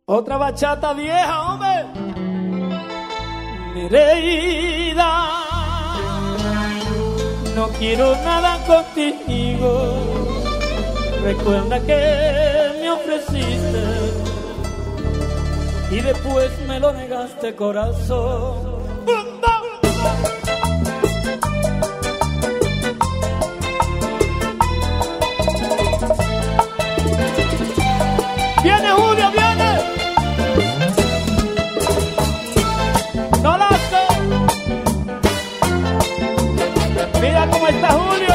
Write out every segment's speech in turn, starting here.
Otra bachata vieja, hombre. Nereida, no quiero nada contigo. Recuerda que me ofreciste y después me lo negaste, corazón. Viene Julio, viene. No la sé. Mira cómo está Julio.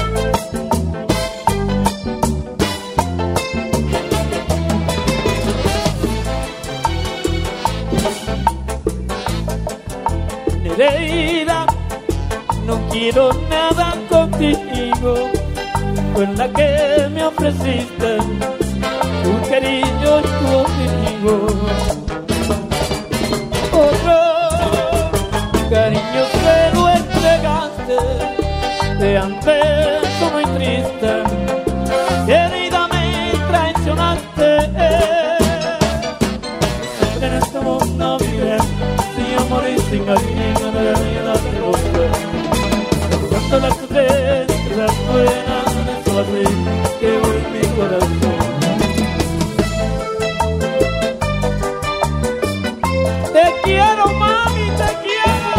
Nereida, no quiero nada contigo. Con la que me ofreciste tu cariño y tu amigo. Otro cariño que lo entregaste, te antes muy triste. Querida, me traicionaste. Siempre en este mundo vive sin amor y sin cariño, de la vida te busqué. Cuando las sufres, las buenas, eso así que voy en mi corazón. Te quiero, mami, te quiero.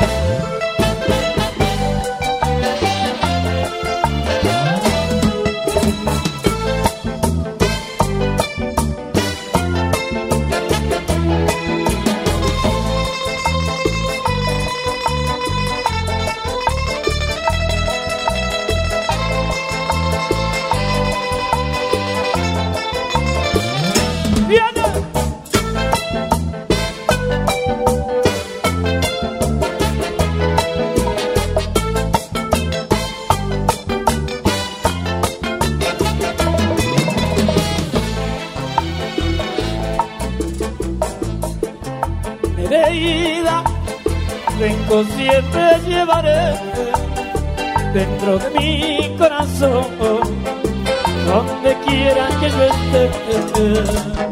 Nereida, rencor siempre llevaré dentro de mi corazón, donde quiera que yo esté.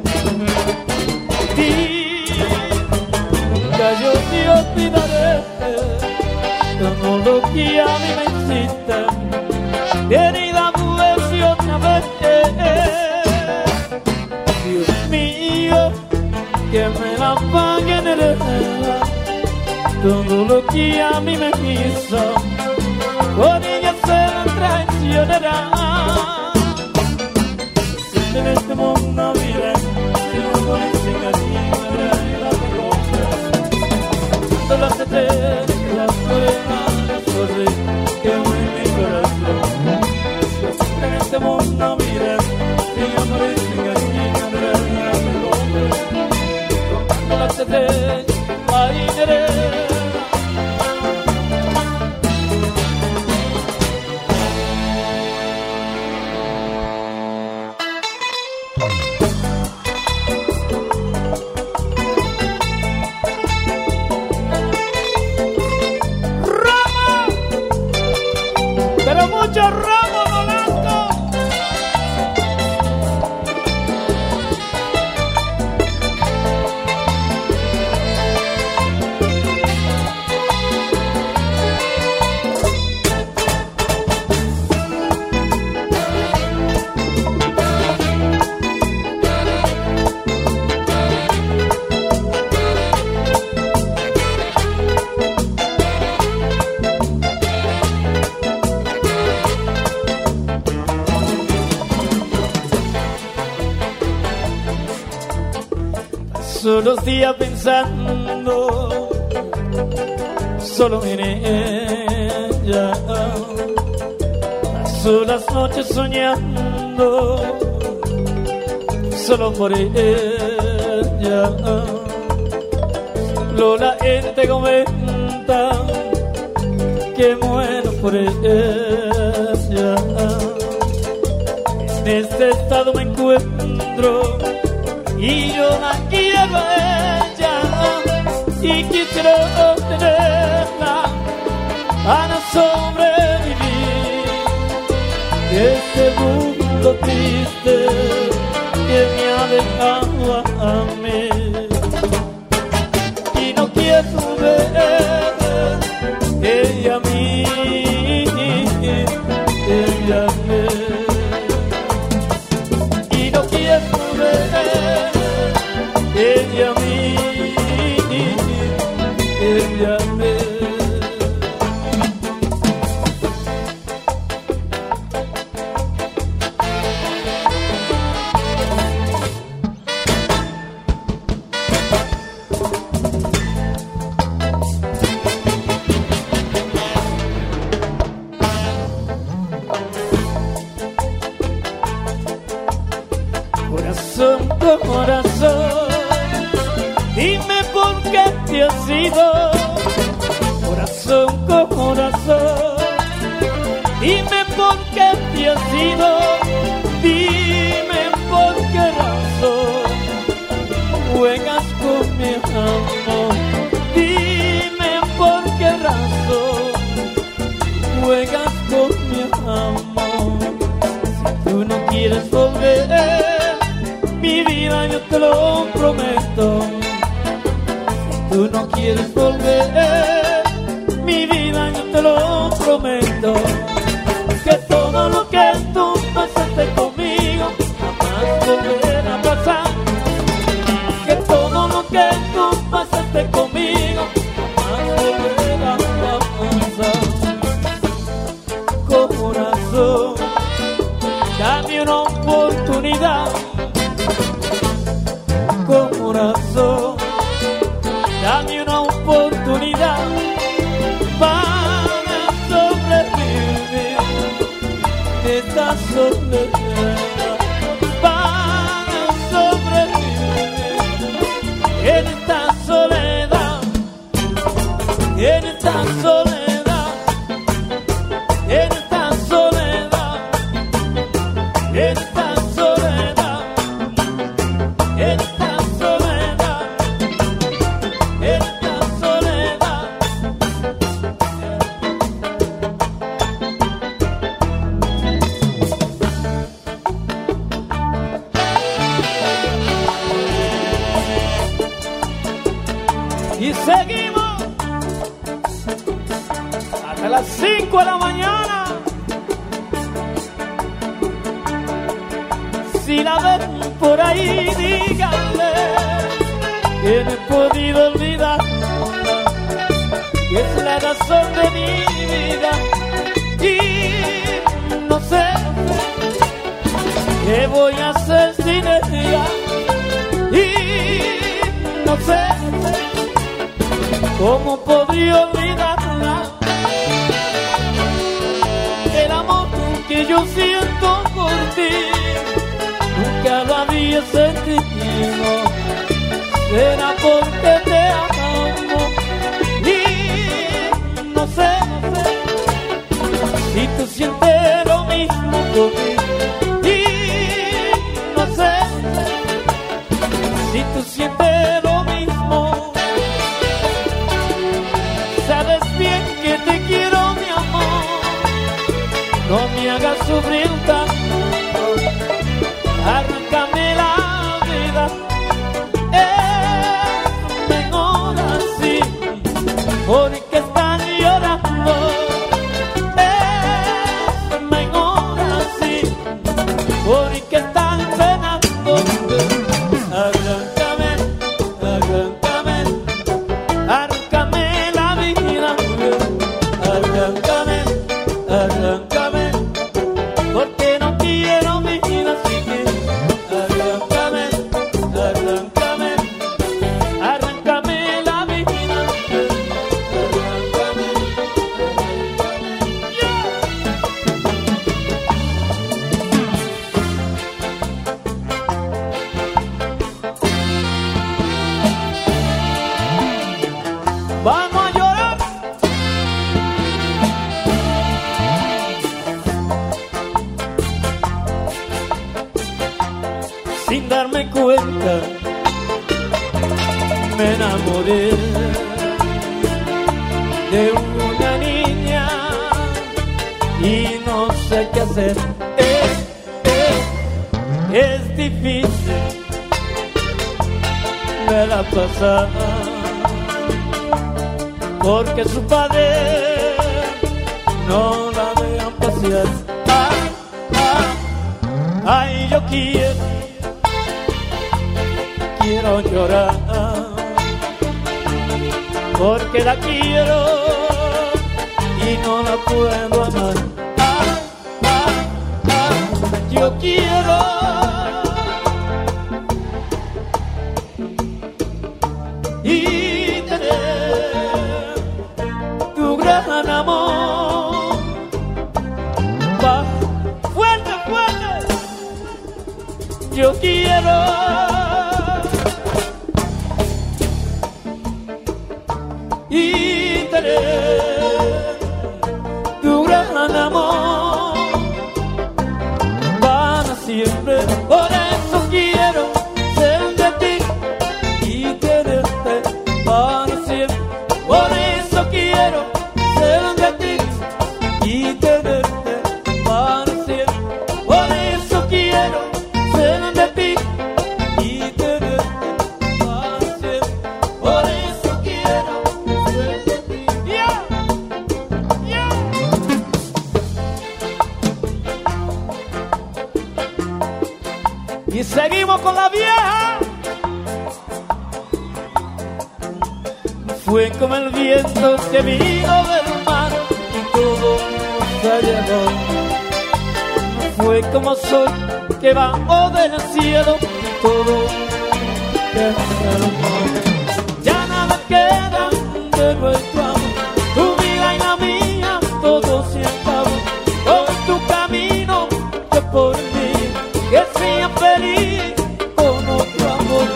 Y nunca yo te olvidaré todo lo que a mí me hiciste. Querida, vuelve otra vez. Dios mío, que me la pague, Nereida, todo lo que a mí me hizo, con ella se traicionará. Si en este mundo vive sin amor y sin cariño, Nereida te compré. Cuando las estrellas, las buenas, corre que voy en mi corazón. Si en este mundo vive sin amor y sin cariño, Nereida te compré. La sete, ay, Nereida. ¡Ramo! Pero mucho ramo, Nolasco. Solo días pensando solo en ella, paso las noches soñando solo por ella. Solo la gente comenta que muero por ella. En este estado me encuentro y yo la quiero a ella y quisiera tenerla para sobrevivir este mundo triste que me ha dejado a mí. Y no quiero ver ella a mí, ella a mí. Y no quiero ver ella a mí, ella a mí. Corazón, corazón, dime por qué te has ido. Corazón, corazón, dime por qué te has ido. Dime por qué razón juegas con mi amor. Dime por qué razón juegas con mi amor. Si tú no quieres volver, mi vida yo te lo prometo. Si tú no quieres volver, mi vida yo te lo prometo. Que todo lo que tú pasaste conmigo jamás volverá a pasar. Que todo lo que tú pasaste conmigo jamás volverá a pasar. Corazón, dame una oportunidad. Corazón, dame una oportunidad para sobrevivir esta soledad, para sobrevivir en esta soledad, en esta soledad, en esta soledad, en esta soledad, en esta y seguimos hasta las 5 de la mañana. Si la ven por ahí, díganle que no he podido olvidar, que es la razón de mi vida. Y no sé qué voy a hacer sin ella. Y no sé cómo podría olvidarla. El amor que yo siento por ti nunca lo había sentido. Será porque te amo. Y no sé si tú sientes lo mismo conmigo. Y no sé si tú sientes lo mismo. Sabes bien que te quiero, mi amor. No me hagas sufrir tanto. Arráncame la vida. Es mejor así, porque están llorando. Es mejor así, porque están penando. Arráncame, arráncame, arráncame la vida. Arráncame, arráncame, porque no quiero mi vida así que arráncame, arráncame, arráncame la vida. Arráncame, yeah. Vamos a llorar. Sin darme cuenta, me enamoré de una niña y no sé qué hacer. Es difícil me la pasa, porque su padre no la dejan pasear. Ay, yo quiero llorar, porque la quiero y no la puedo amar. Yo quiero y tener tu gran amor. Va, fuerte, fuerte. Yo quiero y tener tu gran amor para siempre. Por eso quiero ser de ti y tenerte para siempre. Por eso quiero ser de ti y tenerte para siempre. Por eso quiero ser de ti y tenerte para siempre. Por eso quiero ser de ti. Yeah. Yeah. Y seguimos con la vieja. Fue como el viento que vino del mar y todo se llevó. Fue como sol que bajó del cielo y todo se derrumbó. Ya nada queda de nuestro amor, tu vida y la mía, todo se acabó. Por tu camino, que por mí, que sea feliz con otro amor.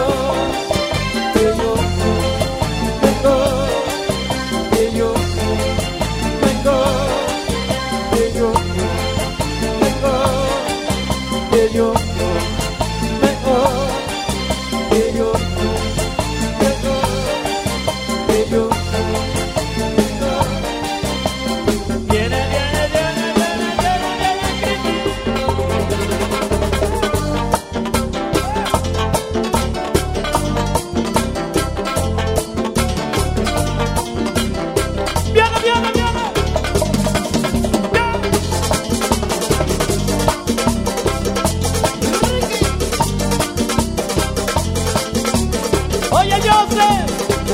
Oye, Joseph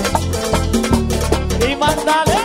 y Magdalena.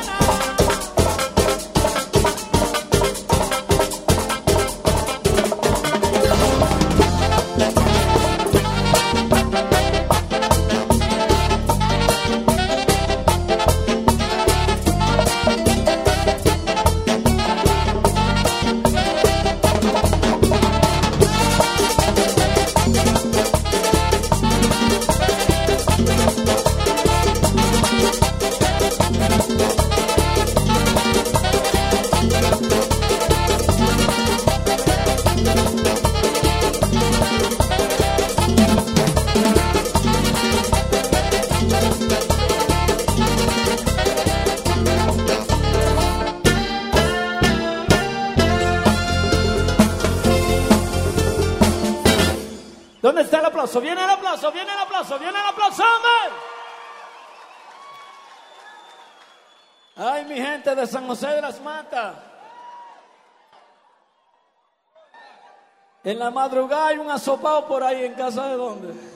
¿Dónde está el aplauso? Viene el aplauso, viene el aplauso, viene el aplauso, hombre. Ay, mi gente de San José de las Matas. En la madrugada hay un asopado por ahí, ¿en casa de dónde?